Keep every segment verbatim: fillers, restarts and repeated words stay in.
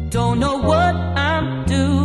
Don't know what I'm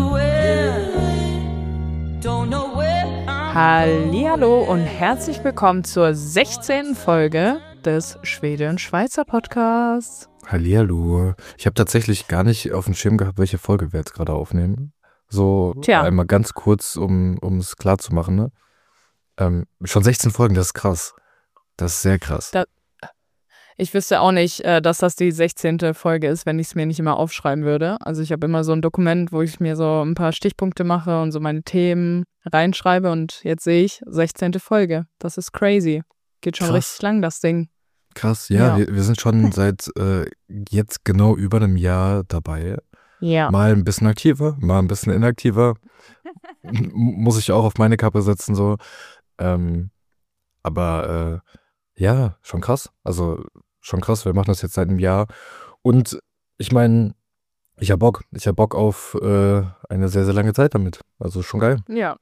doing. Don't know where I'm Hallihallo und herzlich willkommen zur sechzehnten Folge des Schwede und Schweizer Podcasts. Hallihallo. Ich habe tatsächlich gar nicht auf dem Schirm gehabt, welche Folge wir jetzt gerade aufnehmen. So Tja. einmal ganz kurz, um es klar zu machen. Ne? Ähm, schon sechzehn Folgen, das ist krass. Das ist sehr krass. Da, ich wüsste auch nicht, äh, dass das die sechzehnte Folge ist, wenn ich es mir nicht immer aufschreiben würde. Also ich habe immer so ein Dokument, wo ich mir so ein paar Stichpunkte mache und so meine Themen reinschreibe und jetzt sehe ich sechzehnte Folge. Das ist crazy. Geht schon Krass. richtig lang, das Ding. Krass, ja, Ja. Wir, wir sind schon seit äh, jetzt genau über einem Jahr dabei. Ja. Mal ein bisschen aktiver, mal ein bisschen inaktiver. M- Muss ich auch auf meine Kappe setzen, so. Ähm, aber äh, ja, schon krass. Also schon krass, wir machen das jetzt seit einem Jahr. Und ich meine, ich hab Bock. Ich hab Bock auf äh, eine sehr, sehr lange Zeit damit. Also schon geil. Ja.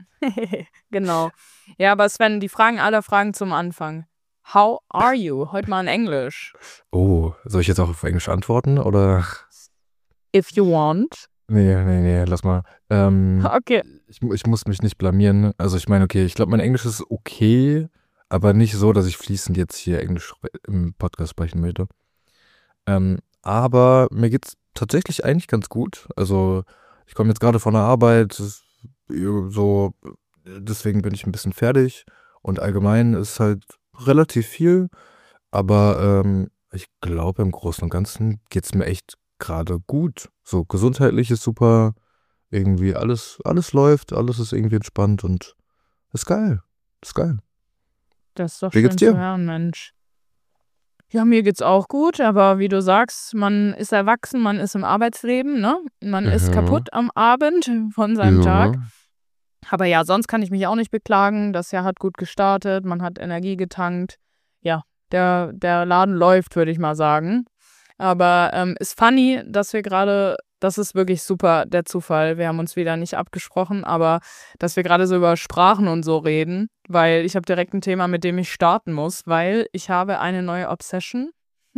Genau. Ja, aber Sven, die Fragen aller Fragen zum Anfang. How are you? Heute mal in Englisch. Oh, soll ich jetzt auch auf Englisch antworten? Oder? If you want. Nee, nee, nee, lass mal. Ähm, Okay. ich, mu- ich muss mich nicht blamieren. Also ich meine, okay, ich glaube, mein Englisch ist okay, aber nicht so, dass ich fließend jetzt hier Englisch spre- im Podcast sprechen möchte. Ähm, aber mir geht's tatsächlich eigentlich ganz gut. Also ich komme jetzt gerade von der Arbeit, es- so, deswegen bin ich ein bisschen fertig. Und allgemein ist halt relativ viel, aber ähm, ich glaube, im Großen und Ganzen geht's mir echt gerade gut. So gesundheitlich ist super, irgendwie alles, alles läuft, alles ist irgendwie entspannt und ist geil. Ist geil. Das ist doch Wie schön geht's dir? zu hören, Mensch. Ja, mir geht's auch gut, aber wie du sagst, man ist erwachsen, man ist im Arbeitsleben, ne? Man ist Mhm. kaputt am Abend von seinem Tag. Aber ja, sonst kann ich mich auch nicht beklagen. Das Jahr hat gut gestartet, man hat Energie getankt. Ja, der, der Laden läuft, würde ich mal sagen. Aber ähm, ist funny, dass wir gerade, das ist wirklich super, der Zufall. Wir haben uns wieder nicht abgesprochen, aber dass wir gerade so über Sprachen und so reden, weil ich habe direkt ein Thema, mit dem ich starten muss, weil ich habe eine neue Obsession.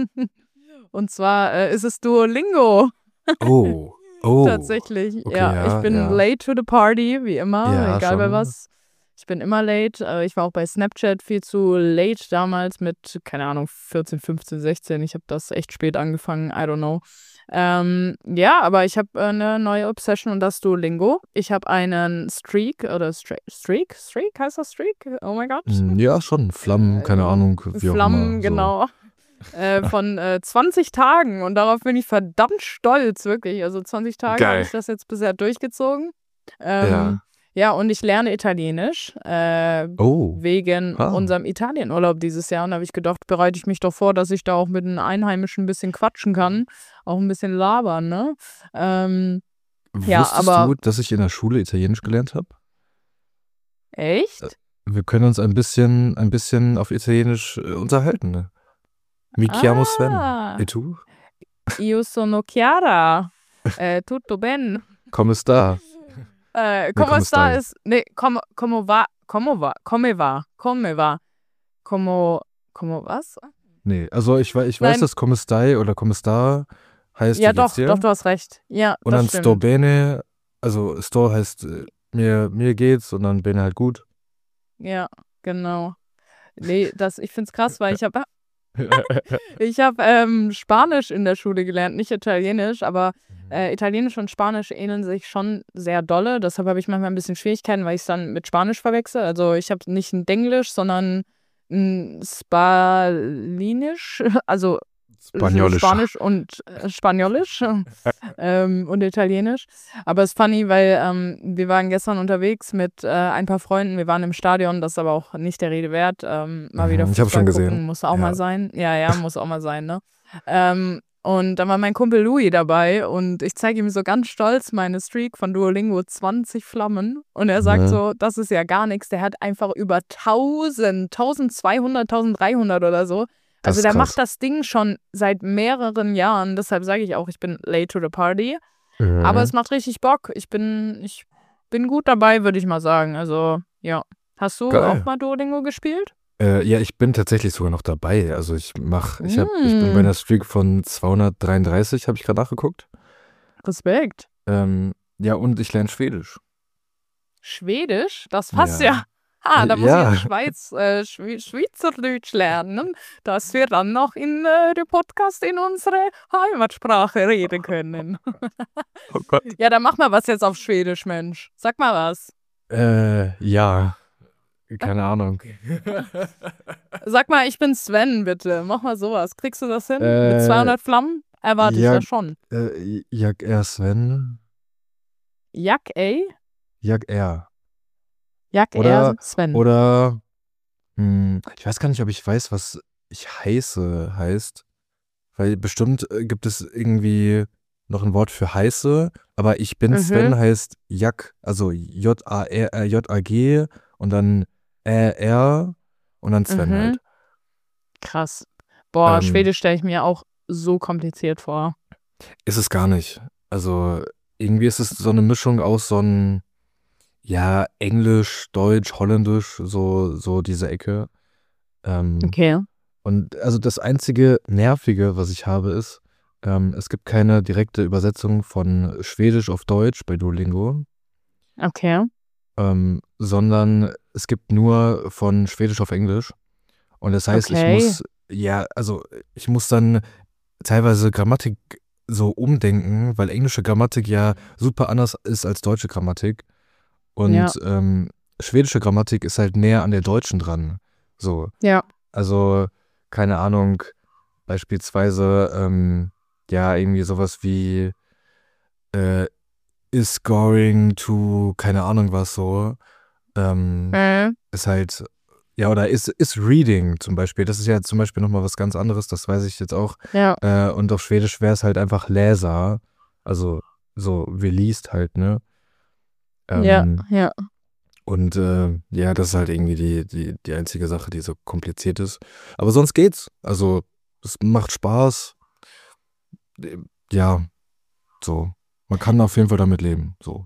Und zwar äh, ist es Duolingo. Oh, oh. Tatsächlich, Okay, ja. ja, Ich bin ja. late to the party, wie immer, Ja, egal bei schon. was. Ich bin immer late. Äh, Ich war auch bei Snapchat viel zu late damals mit, keine Ahnung, vierzehn, fünfzehn, sechzehn. Ich habe das echt spät angefangen, I don't know. Ähm, ja, aber ich habe eine neue Obsession und das ist Duolingo. Ich habe einen Streak oder Stra- Streak? Streak? Heißt das Streak? Oh mein Gott. Mm, Ja, schon. Flammen, keine Äh, Ahnung, wie auch Flammen, immer. So. genau. Äh, von äh, zwanzig Tagen und darauf bin ich verdammt stolz, wirklich. Also zwanzig Tage habe Geil. ich das jetzt bisher durchgezogen. Ähm, Ja. ja, und ich lerne Italienisch äh, Oh. wegen Ah. unserem Italienurlaub dieses Jahr. Und da habe ich gedacht, bereite ich mich doch vor, dass ich da auch mit den Einheimischen ein bisschen quatschen kann, auch ein bisschen labern, ne? Ähm, Ja, Wusstest aber- du, dass ich in der Schule Italienisch gelernt habe? echt? Wir können uns ein bisschen, ein bisschen auf Italienisch äh, unterhalten. Ne? Mi chiamo Sven. Ah. E tu? Io sono Chiara. Äh, tutto ben. Come sta? Äh, come come sta stai? ist, nee, come, come va, come va, come va, come va, como, como was? Nee, also ich, wei- ich weiß, Nein. dass Come stai oder Come sta heißt Ja, wie doch, geht's dir? doch, du hast recht. Ja, Und das dann stimmt. sto bene, also sto heißt äh, mir, mir geht's und dann bene halt gut. Ja, genau. Nee, das, ich find's krass, weil ich habe ich hab, ähm, Spanisch in der Schule gelernt, nicht Italienisch, aber äh, Italienisch und Spanisch ähneln sich schon sehr dolle. Deshalb habe ich manchmal ein bisschen Schwierigkeiten, weil ich es dann mit Spanisch verwechsel. Also ich habe nicht ein Denglisch, sondern ein Spalinisch, also Spaniolisch. Spanisch und äh, Spaniolisch ähm, und Italienisch. Aber es ist funny, weil ähm, wir waren gestern unterwegs mit äh, ein paar Freunden. Wir waren im Stadion, das ist aber auch nicht der Rede wert. Ähm, mal Mhm, wieder ich hab Fußball schon gesehen. gucken, muss auch Ja. mal sein. Ja, ja, muss auch mal sein, ne? Ähm, und dann war mein Kumpel Louis dabei und ich zeige ihm so ganz stolz meine Streak von Duolingo, zwanzig Flammen. Und er sagt Mhm. so, das ist ja gar nichts. Der hat einfach über tausend, zwölfhundert, dreizehnhundert oder so. Das Also ist der krass. macht das Ding schon seit mehreren Jahren. Deshalb sage ich auch, ich bin late to the party. Mhm. Aber es macht richtig Bock. Ich bin, ich bin gut dabei, würde ich mal sagen. Also, ja. Hast du Geil. auch mal Duolingo gespielt? Äh, ja, ich bin tatsächlich sogar noch dabei. Also ich mach, ich hab, ich bin Mm. bei einer Streak von zweihundertdreiunddreißig, habe ich gerade nachgeguckt. Respekt. Ähm, ja, und ich lerne Schwedisch. Schwedisch? Das passt Ja. ja. Ah, da muss Ja. ich jetzt Schweiz, äh, Schwe- Schweizerdeutsch lernen, dass wir dann noch in äh, dem Podcast in unsere Heimatsprache reden können. Oh Gott. Ja, dann mach mal was jetzt auf Schwedisch, Mensch. Sag mal was. Äh, ja. Keine Ahnung. Sag mal, ich bin Sven, bitte. Mach mal sowas. Kriegst du das hin? Äh, Mit zweihundert Flammen? Erwarte ja. ich ja schon. Äh, Jag er Sven? Jak, ey? Jag er. Jak, Oder, er, Sven. oder, hm, ich weiß gar nicht, ob ich weiß, was ich heiße heißt. Weil bestimmt äh, gibt es irgendwie noch ein Wort für heiße, aber ich bin Mhm. Sven heißt Jak, also J A R, äh, J A G und dann Ä R und dann Sven Mhm. halt. Krass. Boah, Ähm, Schwedisch stelle ich mir auch so kompliziert vor. Ist es gar nicht. Also irgendwie ist es so eine Mischung aus so ein, ja, Englisch, Deutsch, Holländisch, so, so diese Ecke. Ähm, Okay. Und also das einzige Nervige, was ich habe, ist, ähm, es gibt keine direkte Übersetzung von Schwedisch auf Deutsch bei Duolingo, Okay. ähm, sondern es gibt nur von Schwedisch auf Englisch. Und das heißt, ich Okay. muss, ja, also ich muss dann teilweise Grammatik so umdenken, weil englische Grammatik ja super anders ist als deutsche Grammatik. Und Ja. ähm, schwedische Grammatik ist halt näher an der deutschen dran. So. Ja. Also, keine Ahnung, beispielsweise, ähm, ja, irgendwie sowas wie äh, is going to, keine Ahnung was so, ähm, Äh. ist halt, ja, oder is, is reading zum Beispiel. Das ist ja zum Beispiel nochmal was ganz anderes, das weiß ich jetzt auch. Ja. Äh, und auf Schwedisch wäre es halt einfach Läser, also so, wie liest halt, ne? Ja. Ähm, Ja. Und äh, ja, das ist halt irgendwie die, die, die einzige Sache, die so kompliziert ist. Aber sonst geht's. Also, es macht Spaß. Äh, Ja, so. Man kann auf jeden Fall damit leben. So.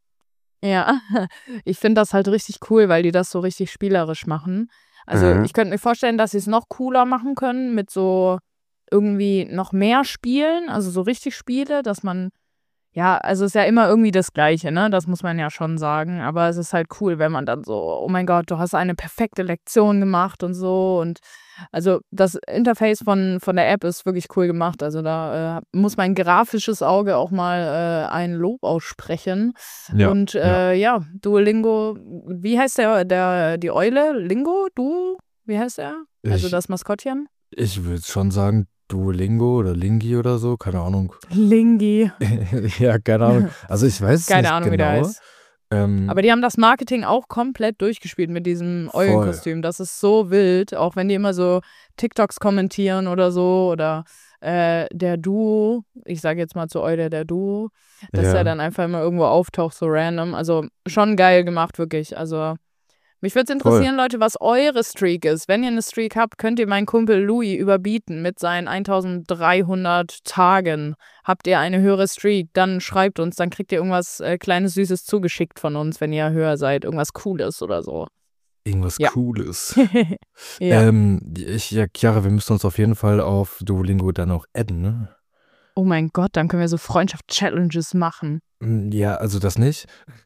Ja. Ich finde das halt richtig cool, weil die das so richtig spielerisch machen. Also, Mhm. ich könnte mir vorstellen, dass sie es noch cooler machen können mit so irgendwie noch mehr Spielen, also so richtig Spiele, dass man, ja, also ist ja immer irgendwie das Gleiche, ne? Das muss man ja schon sagen. Aber es ist halt cool, wenn man dann so, oh mein Gott, du hast eine perfekte Lektion gemacht und so. Und also das Interface von, von der App ist wirklich cool gemacht. Also da äh, muss mein grafisches Auge auch mal äh, ein Lob aussprechen. Ja, Und ja. äh, ja, Duolingo, wie heißt der, der, die Eule? Lingo? Du? Wie heißt er? Also Ich, das Maskottchen? ich würde schon sagen, Duolingo oder Lingi oder so, keine Ahnung. Lingi. Ja, keine Ahnung. Also ich weiß es Keine nicht Ahnung, wie der genau. heißt. Ähm, Aber die haben das Marketing auch komplett durchgespielt mit diesem voll. Eulenkostüm. Das ist so wild, auch wenn die immer so TikToks kommentieren oder so. Oder äh, der Duo, ich sage jetzt mal zu Eule, der Duo, dass er Ja, dann einfach immer irgendwo auftaucht, so random. Also schon geil gemacht, wirklich. Also mich würde es voll. interessieren, Leute, was eure Streak ist. Wenn ihr eine Streak habt, könnt ihr meinen Kumpel Louis überbieten mit seinen eintausenddreihundert Tagen. Habt ihr eine höhere Streak, dann schreibt uns, dann kriegt ihr irgendwas äh, Kleines, Süßes zugeschickt von uns, wenn ihr höher seid. Irgendwas Cooles oder so. Irgendwas Ja. Cooles. Ja. Ähm, ich, ja, Chiara, wir müssen uns auf jeden Fall auf Duolingo dann auch adden, ne? Oh mein Gott, dann können wir so Freundschaft-Challenges machen. Mm, Ja, also das nicht.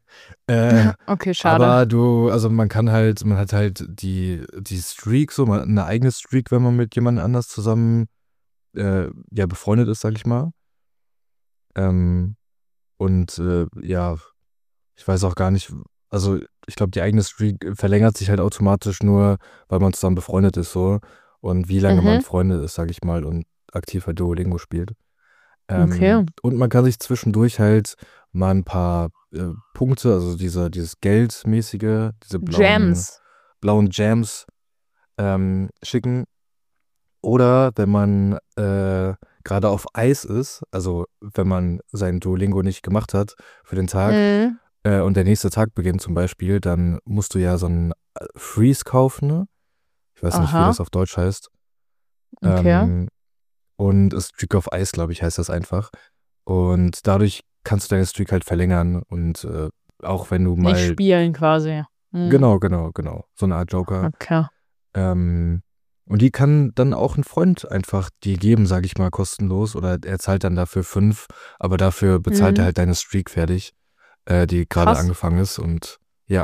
Äh, Okay, schade. aber du, also man kann halt, man hat halt die, die Streak, so man, eine eigene Streak, wenn man mit jemand anders zusammen äh, ja, befreundet ist, sag ich mal. Ähm, und äh, ja, ich weiß auch gar nicht, also ich glaube, die eigene Streak verlängert sich halt automatisch nur, weil man zusammen befreundet ist, so. Und wie lange man Mhm. Freunde ist, sag ich mal, und aktiv bei Duolingo spielt. Okay. Ähm, und man kann sich zwischendurch halt mal ein paar äh, Punkte, also diese, dieses Geldmäßige, diese blauen, Jams. blauen Gems ähm, schicken. Oder wenn man äh, gerade auf Eis ist, also wenn man sein Duolingo nicht gemacht hat für den Tag Mhm. äh, und der nächste Tag beginnt zum Beispiel, dann musst du ja so einen äh, Freeze kaufen. Ne? Ich weiß nicht, wie Aha. das auf Deutsch heißt. Okay. Ähm, und a Streak of Ice, glaube ich, heißt das einfach. Und dadurch kannst du deine Streak halt verlängern. Und äh, auch wenn du Nicht mal. spielen quasi. Mhm. Genau, genau, genau. So eine Art Joker. Okay. Ähm, Und die kann dann auch ein Freund einfach die geben, sage ich mal, kostenlos. Oder er zahlt dann dafür fünf, aber dafür bezahlt er Mhm. halt deine Streak fertig, äh, die gerade Krass. angefangen ist. Und ja,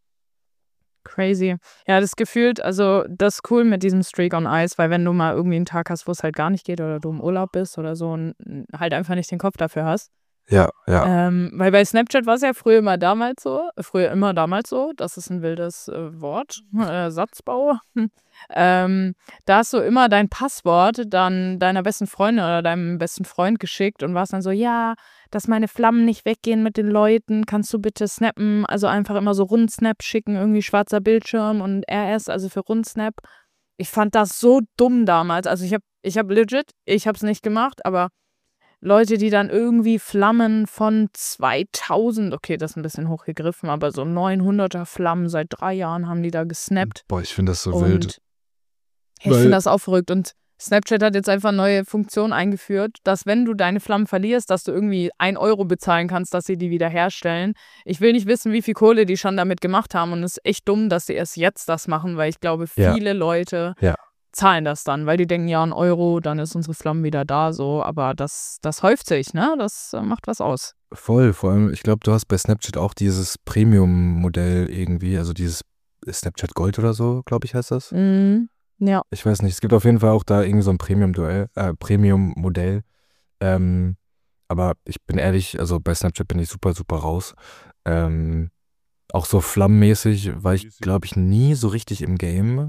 Crazy. Ja, das gefühlt, also das ist cool mit diesem Streak on Ice, weil wenn du mal irgendwie einen Tag hast, wo es halt gar nicht geht oder du im Urlaub bist oder so und halt einfach nicht den Kopf dafür hast. ja, ja. Ähm, weil bei Snapchat war es ja früher immer damals so, äh, früher immer damals so, das ist ein wildes äh, Wort, äh, Satzbau. ähm, da hast du immer dein Passwort dann deiner besten Freundin oder deinem besten Freund geschickt und warst dann so, ja, dass meine Flammen nicht weggehen mit den Leuten, kannst du bitte snappen, also einfach immer so Rundsnap schicken, irgendwie schwarzer Bildschirm und R S, also für Rundsnap. Ich fand das so dumm damals, also ich habe ich hab legit, ich habe es nicht gemacht, aber Leute, die dann irgendwie Flammen von zweitausend, okay, das ist ein bisschen hochgegriffen, aber so neunhunderter Flammen seit drei Jahren haben die da gesnappt. Boah, ich finde das so wild. Und ich Weil- finde das auch verrückt. Und Snapchat hat jetzt einfach neue Funktion eingeführt, dass wenn du deine Flammen verlierst, dass du irgendwie ein Euro bezahlen kannst, dass sie die wieder herstellen. Ich will nicht wissen, wie viel Kohle die schon damit gemacht haben. Und es ist echt dumm, dass sie erst jetzt das machen, weil ich glaube, Ja. viele Leute Ja. zahlen das dann, weil die denken, ja, ein Euro, dann ist unsere Flammen wieder da, so. Aber das, das häuft sich, ne? Das äh, macht was aus. Voll, vor allem, ich glaube, du hast bei Snapchat auch dieses Premium-Modell irgendwie, also dieses Snapchat Gold oder so, glaube ich, heißt das. Mhm. Ja. Ich weiß nicht, es gibt auf jeden Fall auch da irgendwie so ein Premium-Duell, äh, Premium-Modell. Ähm, aber ich bin ehrlich, also bei Snapchat bin ich super, super raus. Ähm, auch so flammenmäßig war ich, glaube ich, nie so richtig im Game.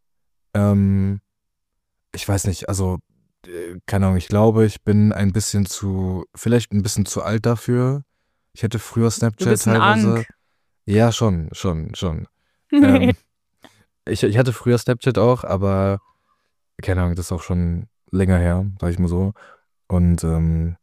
Ähm, ich weiß nicht, also, äh, keine Ahnung, ich glaube, ich bin ein bisschen zu, vielleicht ein bisschen zu alt dafür. Ich hätte früher Du Snapchat bist ein teilweise. Ank. Ja, schon, schon, schon. ähm, ich, ich hatte früher Snapchat auch, aber keine Ahnung, das ist auch schon länger her, sag ich mal so. Und ähm,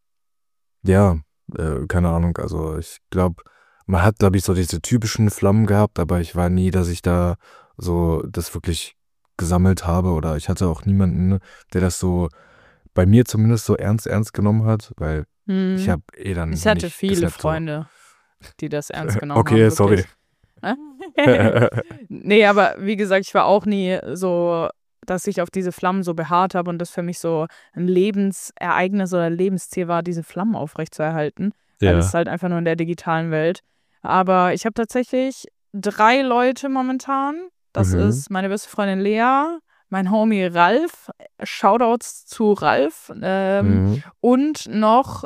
ja, äh, keine Ahnung, also ich glaube, man hat, glaube ich, so diese typischen Flammen gehabt, aber ich war nie, dass ich da so das wirklich gesammelt habe oder ich hatte auch niemanden, der das so bei mir zumindest so ernst, ernst genommen hat, weil ich Hm. habe eh dann Ich hatte nicht viele gesnappt, so. Freunde, die das ernst genommen Okay, haben. sorry. Wirklich. Nee, aber wie gesagt, ich war auch nie so, dass ich auf diese Flammen so beharrt habe und das für mich so ein Lebensereignis oder Lebensziel war, diese Flammen aufrechtzuerhalten. Weil es ist Ja. halt einfach nur in der digitalen Welt. Aber ich habe tatsächlich drei Leute momentan. Das Mhm. ist meine beste Freundin Lea, mein Homie Ralf, Shoutouts zu Ralf, ähm, Mhm. und noch,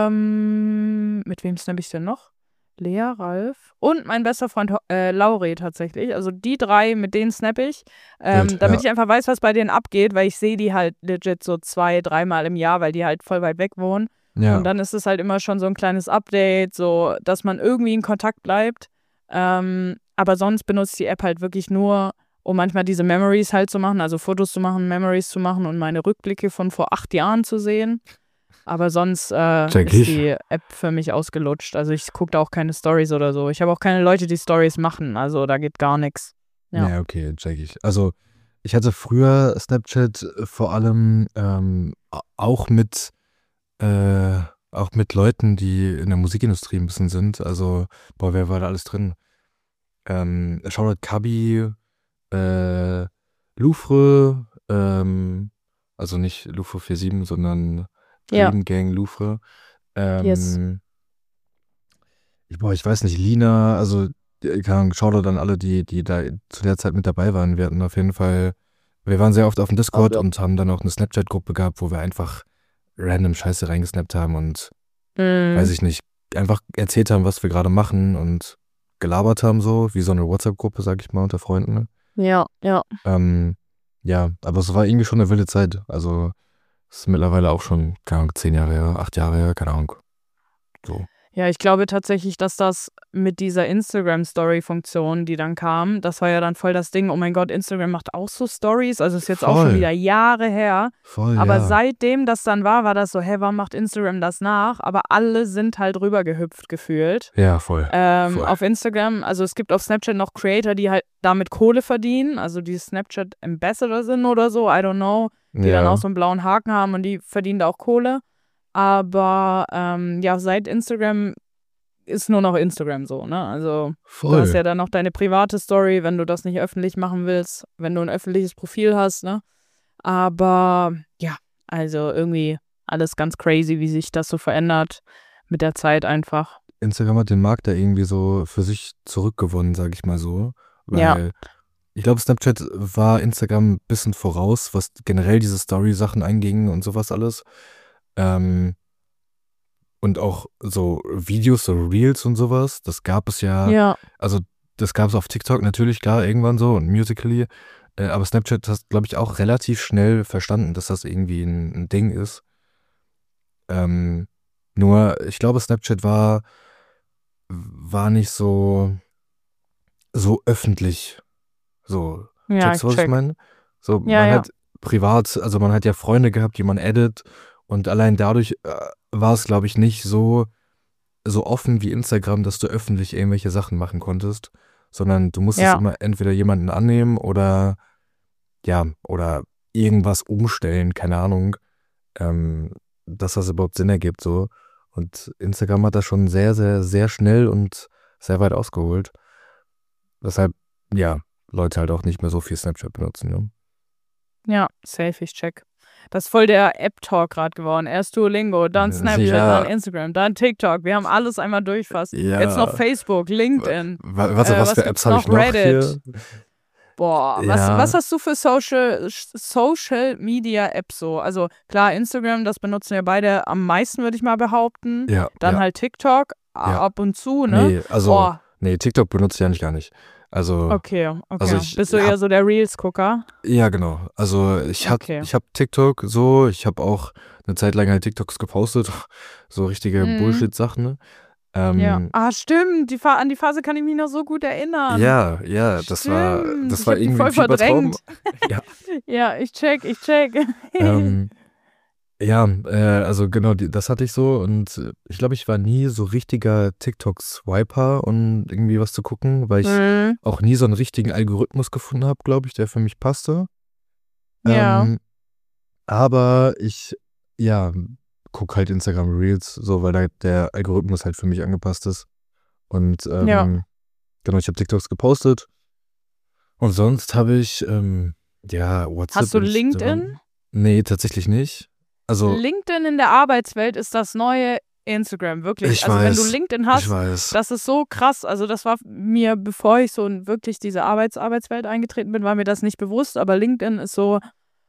ähm, mit wem snap ich denn noch? Lea, Ralf und mein bester Freund äh, Lauri tatsächlich. Also die drei, mit denen snap ich, ähm, Wild, damit ja. ich einfach weiß, was bei denen abgeht, weil ich sehe die halt legit so zwei, dreimal im Jahr, weil die halt voll weit weg wohnen. Ja. Und dann ist es halt immer schon so ein kleines Update, so dass man irgendwie in Kontakt bleibt. Ähm, aber sonst benutze ich die App halt wirklich nur, um manchmal diese Memories halt zu machen, also Fotos zu machen, Memories zu machen und meine Rückblicke von vor acht Jahren zu sehen. Aber sonst äh, Check ist ich. die App für mich ausgelutscht. Also ich gucke da auch keine Stories oder so. Ich habe auch keine Leute, die Stories machen. Also da geht gar nichts. Ja. Ja, okay, check ich. Also ich hatte früher Snapchat äh, vor allem ähm, a- auch mit äh, auch mit Leuten, die in der Musikindustrie ein bisschen sind. Also, boah, wer war da alles drin? Ähm, Shoutout Kabi, äh, Louvre, ähm, also nicht Louvre siebenundvierzig, sondern Ja. Dream Gang Louvre. Yes. Ähm, ich, boah, ich weiß nicht, Lina, also äh, keine Ahnung, Shoutout an alle, die, die da zu der Zeit mit dabei waren. Wir hatten auf jeden Fall, wir waren sehr oft auf dem Discord ja. und haben dann auch eine Snapchat-Gruppe gehabt, wo wir einfach random Scheiße reingesnappt haben und Mhm. weiß ich nicht, einfach erzählt haben, was wir gerade machen und gelabert haben, so wie so eine WhatsApp-Gruppe, sag ich mal, unter Freunden. Ja, ja. Ähm, ja, aber es war irgendwie schon eine wilde Zeit. Also, es ist mittlerweile auch schon, keine Ahnung, zehn Jahre her, acht Jahre her, keine Ahnung. So. Ja, ich glaube tatsächlich, dass das mit dieser Instagram-Story-Funktion, die dann kam, das war ja dann voll das Ding, oh mein Gott, Instagram macht auch so Stories, also ist jetzt auch schon Voll. wieder Jahre her. Voll, Aber ja. seitdem das dann war, war das so, hä, warum macht Instagram das nach? Aber alle sind halt rübergehüpft gefühlt. Ja, voll. Ähm, Voll. auf Instagram, also es gibt auf Snapchat noch Creator, die halt damit Kohle verdienen, also die Snapchat Ambassador sind oder so, I don't know, die dann Ja. auch so einen blauen Haken haben und die verdienen da auch Kohle. Aber ähm, ja, seit Instagram ist nur noch Instagram so, ne? Also Voll. du hast ja dann noch deine private Story, wenn du das nicht öffentlich machen willst, wenn du ein öffentliches Profil hast, ne? Aber ja, also irgendwie alles ganz crazy, wie sich das so verändert mit der Zeit einfach. Instagram hat den Markt da irgendwie so für sich zurückgewonnen, sag ich mal so. Weil Ja. ich glaube, Snapchat war Instagram ein bisschen voraus, was generell diese Story-Sachen anging und sowas alles. Ähm, und auch so Videos, so Reels und sowas, das gab es ja, Ja, also das gab es auf TikTok natürlich, klar, irgendwann so und Musical.ly, äh, aber Snapchat hat, glaube ich, auch relativ schnell verstanden, dass das irgendwie ein, ein Ding ist. Ähm, nur, ich glaube, Snapchat war, war nicht so, so öffentlich. So, ja, checkst ich du, was ich check. meine? So, Ja, man ja. hat privat, also man hat ja Freunde gehabt, die man addet und allein dadurch äh, war es, glaube ich, nicht so, so offen wie Instagram, dass du öffentlich irgendwelche Sachen machen konntest, sondern du musstest Ja, immer entweder jemanden annehmen oder, ja, oder irgendwas umstellen, keine Ahnung, ähm, dass das überhaupt Sinn ergibt, so. Und Instagram hat das schon sehr, sehr, sehr schnell und sehr weit ausgeholt. Weshalb, ja, Leute halt auch nicht mehr so viel Snapchat benutzen, ne? ja, safe, ich check. Das ist voll der App-Talk gerade geworden. Erst Duolingo, dann Snapchat, Ja. dann Instagram, dann TikTok. Wir haben alles einmal durch fast. Ja. Jetzt noch Facebook, LinkedIn. Wa- Warte, Äh, was was für gibt's Apps habe ich noch? noch Reddit. hier? Boah, was, Ja. was hast du für Social, Social Media Apps so? Also klar, Instagram, das benutzen wir beide am meisten, würde ich mal behaupten. Ja, Dann ja. halt TikTok, a- Ja. ab und zu, ne? Nee, also, Oh, nee, TikTok benutze ich ja nicht gar nicht. Also, okay, okay. also ich Bist du hab- eher so der Reels-Gucker? ja, genau. Also ich hab, Okay. ich hab TikTok so, ich habe auch eine Zeit lang halt TikToks gepostet, so richtige Mhm. Bullshit-Sachen, ne? Ähm, Ja. Ah, stimmt. Die Fa- an die Phase kann ich mich noch so gut erinnern. ja, ja, das war, Stimmt, das ich war hab die irgendwie ein voll Fiebertraum. verdrängt. Ja. Ja, ich check, ich check. ähm, ja, äh, also genau, die, das hatte ich so und äh, ich glaube, ich war nie so richtiger TikTok-Swiper, um irgendwie was zu gucken, weil ich Mhm. auch nie so einen richtigen Algorithmus gefunden habe, glaube ich, der für mich passte. Ja. Ähm, aber ich, ja, guck halt Instagram Reels, so, weil da der Algorithmus halt für mich angepasst ist. Und ähm, Ja. genau, ich habe TikToks gepostet. Und sonst habe ich, ähm, ja, WhatsApp. Hast du Instagram. LinkedIn? Nee, tatsächlich nicht. Also, LinkedIn in der Arbeitswelt ist das neue Instagram, wirklich. ich also wenn du weiß, LinkedIn ich hast, weiß. das ist so krass. Also das war mir, bevor ich so in wirklich diese Arbeits Arbeitswelt eingetreten bin, war mir das nicht bewusst. Aber LinkedIn ist so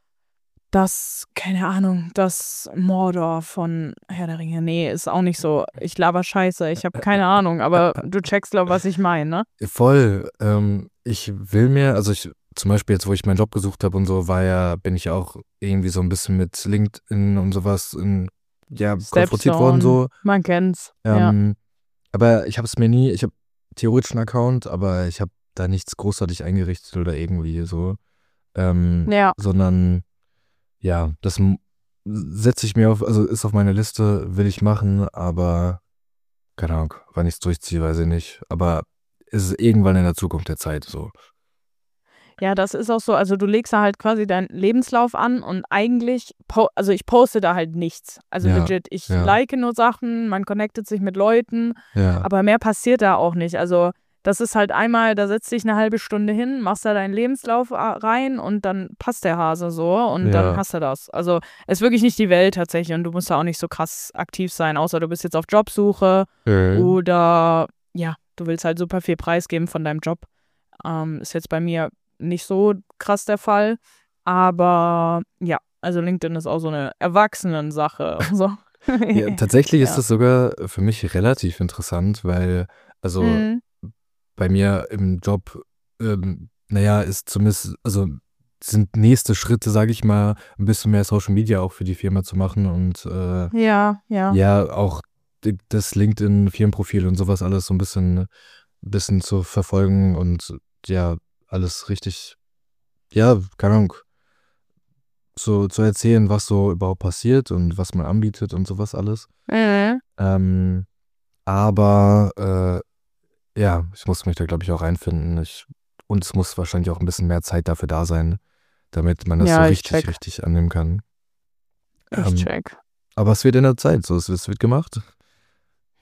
das, keine Ahnung, das Mordor von Herr der Ringe. Nee, ist auch nicht so. Ich laber Scheiße, ich habe keine Ahnung. Aber du checkst, glaub, was ich meine, ne? Voll. Ähm, ich will mir, also ich, zum Beispiel jetzt, wo ich meinen Job gesucht habe und so, war ja, bin ich auch irgendwie so ein bisschen mit LinkedIn und sowas in, ja, konfrontiert worden so. Man kennt's. Ja. Ähm, Aber ich habe es mir nie, ich habe theoretisch einen Account, aber ich habe da nichts großartig eingerichtet oder irgendwie so. Ähm, Ja. Sondern, ja, das m- setze ich mir auf, also ist auf meiner Liste, will ich machen, aber keine Ahnung, wann ich es durchziehe, weiß ich nicht. Aber es ist irgendwann in der Zukunft der Zeit so. Ja, das ist auch so. Also du legst da halt quasi deinen Lebenslauf an und eigentlich, po also ich poste da halt nichts. Also Ja, legit, ich ja. like nur Sachen, man connectet sich mit Leuten, Ja, aber mehr passiert da auch nicht. Also das ist halt einmal, da setzt dich eine halbe Stunde hin, machst da deinen Lebenslauf a- rein und dann passt der Hase so und Ja. dann hast du das. Also es ist wirklich nicht die Welt tatsächlich und du musst da auch nicht so krass aktiv sein, außer du bist jetzt auf Jobsuche äh, oder ja, du willst halt super viel preisgeben von deinem Job. Ähm, ist jetzt bei mir nicht so krass der Fall, aber ja, also LinkedIn ist auch so eine Erwachsenen-Sache. So. ja, tatsächlich ist Ja. das sogar für mich relativ interessant, weil, also Mhm. bei mir im Job, ähm, naja, ist zumindest, also sind nächste Schritte, sage ich mal, ein bisschen mehr Social Media auch für die Firma zu machen und äh, Ja, ja. ja, auch d- das LinkedIn-Firmenprofil und sowas alles so ein bisschen, bisschen zu verfolgen und ja, alles richtig, ja, keine Ahnung, so zu erzählen, was so überhaupt passiert und was man anbietet und sowas alles. Mhm. Ähm, aber äh, ja, ich muss mich da, glaube ich, auch reinfinden. Ich, und es muss wahrscheinlich auch ein bisschen mehr Zeit dafür da sein, damit man das Ja, so ich richtig, check. richtig annehmen kann. Ich Ähm, check. aber es wird in der Zeit, so es, es wird gemacht.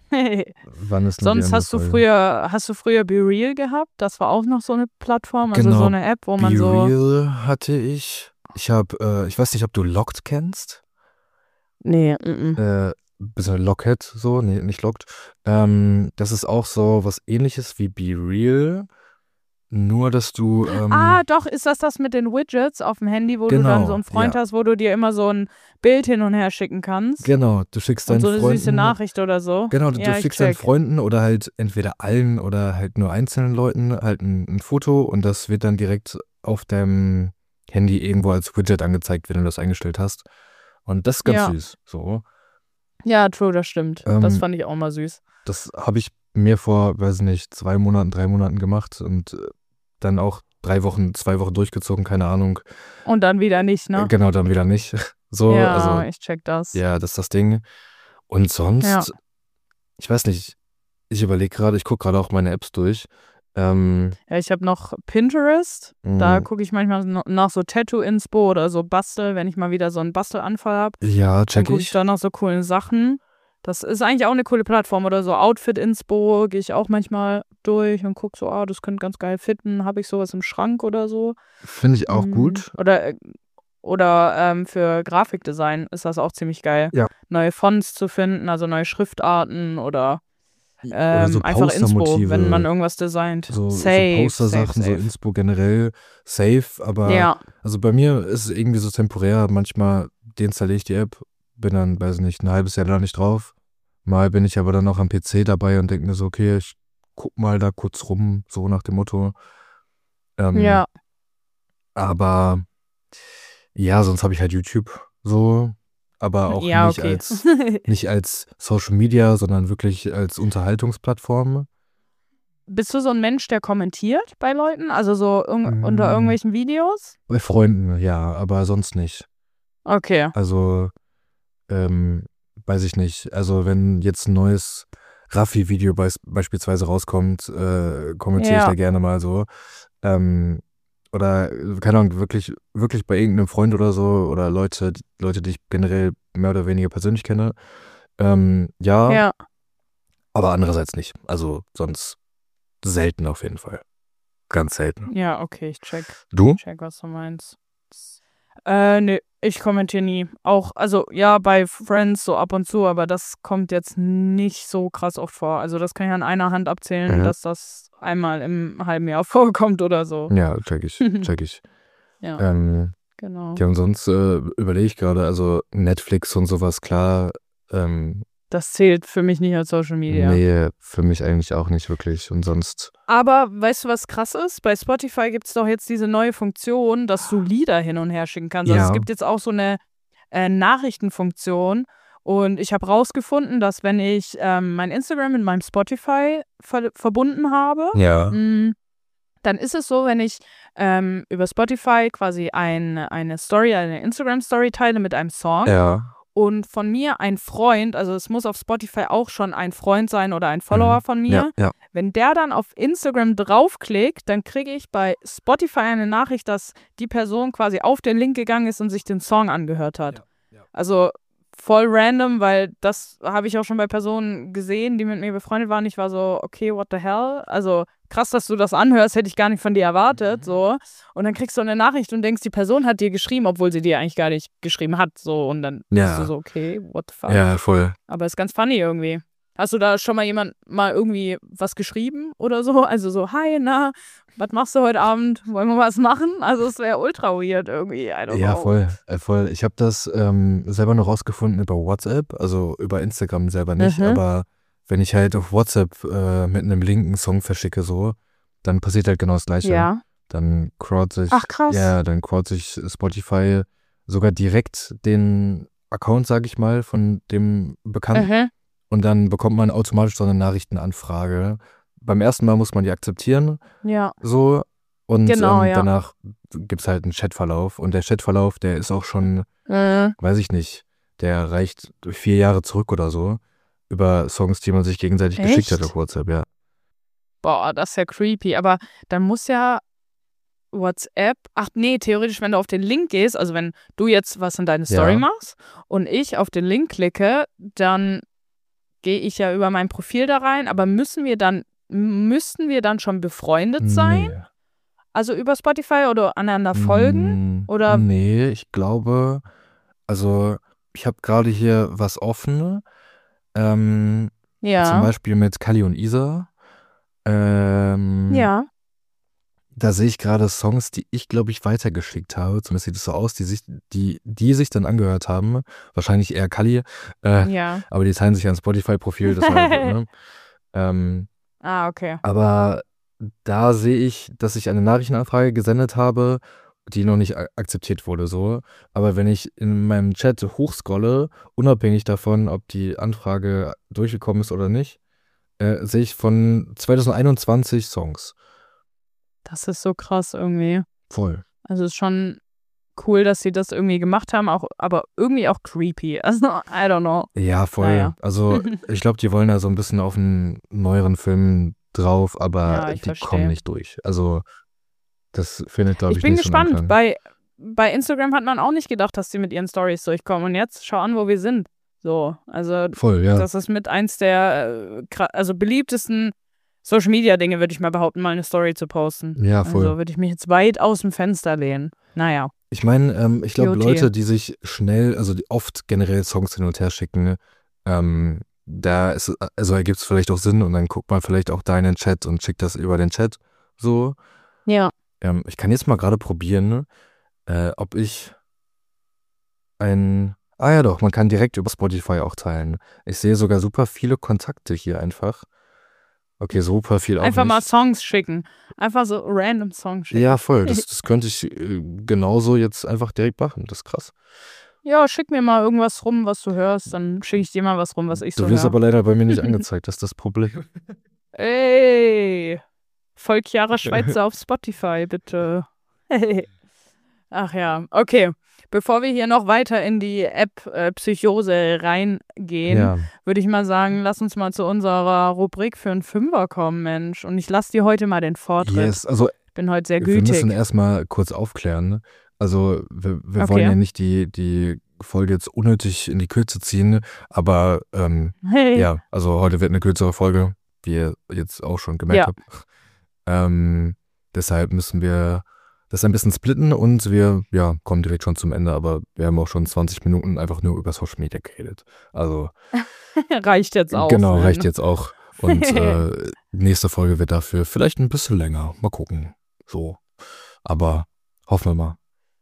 Wann ist Sonst hast du früher, hast du früher Be Real gehabt? Das war auch noch so eine Plattform, also Genau, so eine App, wo man Be so. Real hatte ich. Ich habe, äh, ich weiß nicht, ob du Locked kennst. Nee, mm, mm. Äh, bisschen Lockhead, so, nee, nicht Locked. Ähm, das ist auch so was Ähnliches wie Be Real, nur dass du. Ähm, Ah, doch, ist das das mit den Widgets auf dem Handy, wo du dann so genau, einen Freund ja, hast, wo du dir immer so ein Bild hin und her schicken kannst genau. Du schickst und deinen so eine süße Freunden. Nachricht oder so? Genau, du, du Ja, ich schickst deinen check. Freunden oder halt entweder allen oder halt nur einzelnen Leuten halt ein, ein Foto und das wird dann direkt auf deinem Handy irgendwo als Widget angezeigt, wenn du das eingestellt hast. Und das ist ganz Ja, süß. So. ja, true, das stimmt. Das Ähm, fand ich auch mal süß. das habe ich mir vor, weiß nicht, zwei Monaten, drei Monaten gemacht und äh, dann auch drei Wochen, zwei Wochen durchgezogen, keine Ahnung. Und dann wieder nicht, Äh, ne? Genau, dann wieder nicht. So, Ja, also, ich check das. ja, das ist das Ding. Und Ja. sonst, ich weiß nicht, ich überlege gerade, ich gucke gerade auch meine Apps durch. Ähm, Ja, ich habe noch Pinterest. Da mh, gucke ich manchmal no- nach so Tattoo-Inspo oder so Bastel, wenn ich mal wieder so einen Bastelanfall habe. ja, Dann check gucke ich ich. da nach so coolen Sachen. Das ist eigentlich auch eine coole Plattform. Oder so Outfit-Inspo gehe ich auch manchmal durch und gucke so, ah, das könnte ganz geil fitten. Habe ich sowas im Schrank oder so? Finde ich auch Mm, gut. Oder, äh, oder ähm, für Grafikdesign ist das auch ziemlich geil. Ja. Neue Fonts zu finden, also neue Schriftarten oder Oder so ähm, einfach Inspo, wenn man Postermotive, irgendwas designt. so, so Safe, safe, Postersachen, so safe. Inspo generell, safe, aber Ja, also bei mir ist es irgendwie so temporär. Manchmal deinstalliere ich die App, bin dann, weiß nicht, ein halbes Jahr da nicht drauf. Mal bin ich aber dann auch am P C dabei und denke mir so, okay, ich guck mal da kurz rum, so nach dem Motto. Ähm, ja, aber ja, sonst habe ich halt YouTube so, aber auch ja, nicht okay. als nicht als Social Media, sondern wirklich als Unterhaltungsplattform. Bist du so ein Mensch, der kommentiert bei Leuten? Also so irg unter Mm, irgendwelchen Videos? Bei Freunden, ja, aber sonst nicht. Okay. Also, ähm, weiß ich nicht. Also, wenn jetzt ein neues Raffi-Video beis beispielsweise rauskommt, äh, kommentiere ich Ja, da gerne mal so. Ähm, oder, äh, keine Ahnung, wirklich, wirklich bei irgendeinem Freund oder so oder Leute, Leute, die ich generell mehr oder weniger persönlich kenne. Ähm, ja, ja, aber andererseits nicht. Also, sonst selten auf jeden Fall. Ganz selten. ja, okay, ich check. Du? Check, was du meinst. Äh, nee, ich kommentiere nie. Auch, also ja, bei Friends so ab und zu, aber das kommt jetzt nicht so krass oft vor. Also das kann ich an einer Hand abzählen, Mhm. dass das einmal im halben Jahr vorkommt oder so. Ja, check ich, check ich. Ja, Ähm, genau. ja, und sonst äh, überlege ich gerade, also Netflix und sowas, klar, ähm, Das zählt für mich nicht als Social Media. nee, für mich eigentlich auch nicht wirklich. Und sonst, Aber weißt du, was krass ist? Bei Spotify gibt es doch jetzt diese neue Funktion, dass du Lieder hin und her schicken kannst. Also es ja, gibt jetzt auch so eine äh, Nachrichtenfunktion. Und ich habe rausgefunden, dass wenn ich ähm, mein Instagram mit meinem Spotify ver verbunden habe, ja, mh, dann ist es so, wenn ich ähm, über Spotify quasi ein, eine Story, eine Instagram-Story teile mit einem Song ja, und von mir ein Freund, also es muss auf Spotify auch schon ein Freund sein oder ein Follower mhm, von ja, mir, ja, wenn der dann auf Instagram draufklickt, dann kriege ich bei Spotify eine Nachricht, dass die Person quasi auf den Link gegangen ist und sich den Song angehört hat. ja, ja. Also voll random, weil das habe ich auch schon bei Personen gesehen, die mit mir befreundet waren. Ich war so, okay, what the hell? Also krass, dass du das anhörst, hätte ich gar nicht von dir erwartet. Mhm. So. Und dann kriegst du eine Nachricht und denkst, die Person hat dir geschrieben, obwohl sie dir eigentlich gar nicht geschrieben hat. So. Und dann bist du Ja, so, okay, what the fuck? ja, voll. Aber ist ganz funny irgendwie. Hast du da schon mal jemand mal irgendwie was geschrieben oder so? Also so, hi, na, was machst du heute Abend? Wollen wir was machen? Also es wäre ultra weird irgendwie, I don't Ja, know. voll, äh, voll. Ich habe das ähm, selber noch rausgefunden über WhatsApp, also über Instagram selber nicht, Mhm. aber wenn ich halt auf WhatsApp äh, mit einem Link einen Song verschicke, so, dann passiert halt genau das Gleiche. Ja. Dann crowd sich, Ach krass. ja, dann crowd sich Spotify sogar direkt den Account, sag ich mal, von dem Bekannten Mhm. und dann bekommt man automatisch so eine Nachrichtenanfrage. Beim ersten Mal muss man die akzeptieren, Ja. so, und Genau, ähm, ja. danach gibt es halt einen Chatverlauf und der Chatverlauf, der ist auch schon, Äh, weiß ich nicht, der reicht vier Jahre zurück oder so, über Songs, die man sich gegenseitig geschickt hat Echt? auf WhatsApp, ja. Boah, das ist ja creepy. Aber dann muss ja WhatsApp, ach nee, theoretisch, wenn du auf den Link gehst, also wenn du jetzt was in deine Story Ja, machst und ich auf den Link klicke, dann gehe ich ja über mein Profil da rein, aber müssen wir dann, müssten wir dann schon befreundet sein? Nee. Also über Spotify oder aneinander folgen? Mm, Oder Nee, ich glaube, also ich habe gerade hier was offen. Ähm, zum ja, Beispiel mit Kali und Isa. Ähm, ja, Da sehe ich gerade Songs, die ich, glaube ich, weitergeschickt habe. Zumindest sieht es so aus, die sich, die, die sich dann angehört haben. Wahrscheinlich eher Kali. Äh, ja. aber die teilen sich ein Spotify-Profil, deshalb, ne? Ähm, Ah, okay. aber da sehe ich, dass ich eine Nachrichtenanfrage gesendet habe, die noch nicht a- akzeptiert wurde, so. Aber wenn ich in meinem Chat hochscrolle, unabhängig davon, ob die Anfrage durchgekommen ist oder nicht, äh, sehe ich von zwanzig einundzwanzig Songs. Das ist so krass irgendwie. Voll. Also es ist schon cool, dass sie das irgendwie gemacht haben, auch, aber irgendwie auch creepy. Also, I don't know. Ja, voll. Naja. Also ich glaube, die wollen da so ein bisschen auf einen neueren Film drauf, aber Ja, ich die verstehe. kommen nicht durch. Also das findet, glaube ich, Ich bin nicht so einen gespannt. Anklang. Bei, bei Instagram hat man auch nicht gedacht, dass die mit ihren Stories durchkommen. Und jetzt schau an, wo wir sind. So, also Voll, ja. das ist mit eins der äh, kra- also beliebtesten Social Media Dinge, würde ich mal behaupten, mal eine Story zu posten. Ja, voll. Also würde ich mich jetzt weit aus dem Fenster lehnen. Naja. Ich meine, ähm, ich glaube, G O T. Leute, die sich schnell, also die oft generell Songs hin und her schicken, ähm, da ist, also ergibt es vielleicht auch Sinn und dann guckt man vielleicht auch da in den Chat und schickt das über den Chat so. Ja. Ähm, ich kann jetzt mal gerade probieren, äh, ob ich ein, ah ja doch, man kann direkt über Spotify auch teilen. Ich sehe sogar super viele Kontakte hier einfach. Okay, super viel auch Einfach mal nicht. Songs schicken. Einfach so random Songs schicken. Ja, voll, das, das könnte ich äh, genauso jetzt einfach direkt machen, das ist krass. Ja, schick mir mal irgendwas rum, was du hörst, dann schicke ich dir mal was rum, was ich so Du wirst höre. aber leider bei mir nicht angezeigt, das ist das Problem. Ey, folg Chiara Schweizer auf Spotify, bitte. Ach ja, okay. Bevor wir hier noch weiter in die App-Psychose reingehen, Ja, würde ich mal sagen, lass uns mal zu unserer Rubrik für einen Fünfer kommen, Mensch. Und ich lasse dir heute mal den Vortritt. yes, also Bin heute sehr wir müssen gütig. erstmal kurz aufklären. ne? Also wir, wir Okay. wollen ja nicht die, die Folge jetzt unnötig in die Kürze ziehen, aber ähm, Hey. ja, also heute wird eine kürzere Folge, wie ihr jetzt auch schon gemerkt Ja. habt. Ähm, deshalb müssen wir das ein bisschen splitten und wir ja, kommen direkt schon zum Ende, aber wir haben auch schon zwanzig Minuten einfach nur über Social Media geredet. Also Reicht jetzt auch. genau, ne? reicht jetzt auch. Und äh, nächste Folge wird dafür vielleicht ein bisschen länger. Mal gucken. So. Aber hoffen wir mal.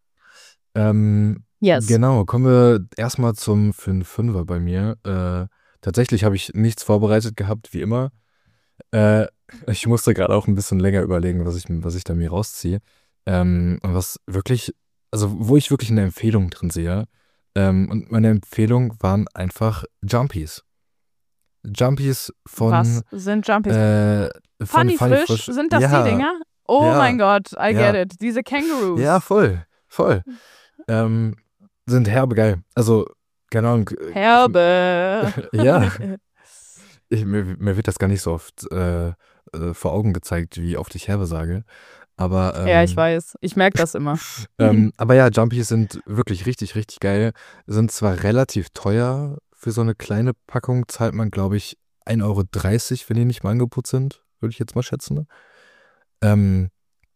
Ähm, Yes. Genau, kommen wir erstmal zum fünf-Fünfer bei mir. Äh, tatsächlich habe ich nichts vorbereitet gehabt, wie immer. Äh, ich musste gerade auch ein bisschen länger überlegen, was ich, was ich da mir rausziehe. Ähm, und was wirklich, also wo ich wirklich eine Empfehlung drin sehe. Ähm, und meine Empfehlung waren einfach Jumpies. Jumpies von, Was sind Jumpies? äh, von Funny, Frisch? Sind das ja, die Dinger? Oh ja, mein Gott, I ja. get it. Diese Kangaroos. Ja, voll, voll. Ähm, sind herbe geil. Also, keine Ahnung. äh, Herbe. Ja. Ich, mir, mir wird das gar nicht so oft äh, äh, vor Augen gezeigt, wie oft ich herbe sage. Aber, ähm, Ja, ich weiß. Ich merke das immer. ähm, aber ja, Jumpies sind wirklich richtig, richtig geil. Sind zwar relativ teuer. Für so eine kleine Packung zahlt man, glaube ich, ein Euro dreißig, wenn die nicht mal Angebot sind. Würde ich jetzt mal schätzen. Ähm,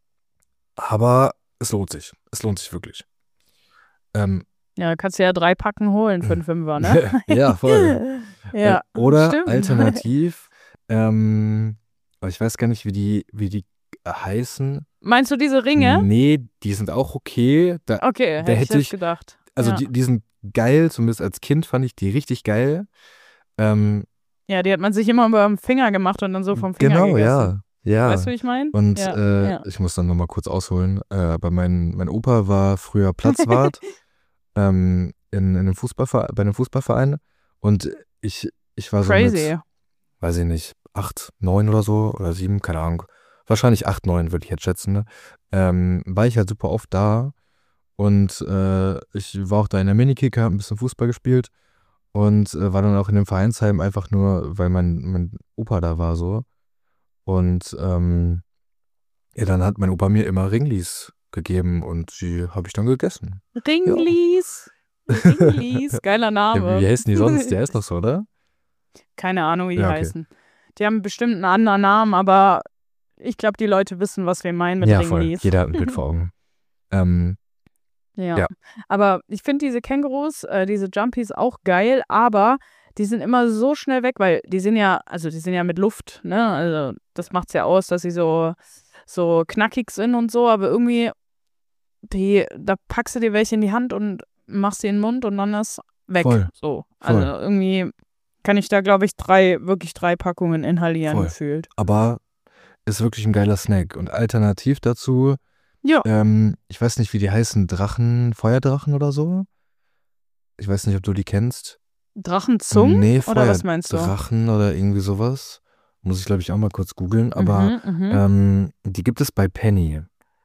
aber es lohnt sich. Es lohnt sich wirklich. Ähm, Ja, kannst du ja drei Packen holen für einen Fünfer, ne? ja, voll. Ja, Äh, oder stimmt. alternativ, ähm, aber ich weiß gar nicht, wie die, wie die heißen. Meinst du diese Ringe? Nee, die sind auch okay. Da, Okay, da hätte ich hätte jetzt ich, gedacht. also ja. die, die sind geil, zumindest als Kind fand ich die richtig geil. Ähm, ja, die hat man sich immer über den Finger gemacht und dann so vom Finger genau, gegessen. ja. Ja. Weißt du, wie ich meine? Und ja. äh, ja. ich muss dann nochmal kurz ausholen. Äh, aber mein, mein Opa war früher Platzwart ähm, in, in einem Fußballverein, bei einem Fußballverein. Und ich, ich war so Crazy. mit, weiß ich nicht, acht, neun oder so oder sieben, keine Ahnung. Wahrscheinlich acht, neun würde ich jetzt schätzen. Ne? Ähm, war ich halt super oft da. Und äh, ich war auch da in der Minikicker, hab ein bisschen Fußball gespielt. Und äh, war dann auch in dem Vereinsheim einfach nur, weil mein, mein Opa da war so. Und ähm, ja, dann hat mein Opa mir immer Ringlis gegeben und die habe ich dann gegessen. Ringlis. Ringlis. Geiler Ja, Name. wie heißen die sonst? Der ist noch so, oder? Keine Ahnung, wie die Ja, okay. heißen. Die haben bestimmt einen anderen Namen, aber ich glaube, die Leute wissen, was wir meinen mit Ja, voll. Ringlies. Jeder hat ein Bild vor Augen. Ähm, Ja. Ja. Aber ich finde diese Kängurus, äh, diese Jumpies auch geil, aber die sind immer so schnell weg, weil die sind ja, also die sind ja mit Luft, ne? Also das macht's ja aus, dass sie so, so knackig sind und so, aber irgendwie, die, da packst du dir welche in die Hand und machst sie in den Mund und dann ist weg. Voll. So. Voll. Also irgendwie kann ich da, glaube ich, drei, wirklich drei Packungen inhalieren Voll. gefühlt. aber ist wirklich ein geiler Snack. Und alternativ dazu, Ja. ähm, ich weiß nicht, wie die heißen, Drachen, Feuerdrachen oder so? Ich weiß nicht, ob du die kennst. Drachenzungen? Nee, Oder was meinst du? Feuerdrachen oder irgendwie sowas. Muss ich, glaube ich, auch mal kurz googeln. Aber Mhm, mhm. ähm, die gibt es bei Penny.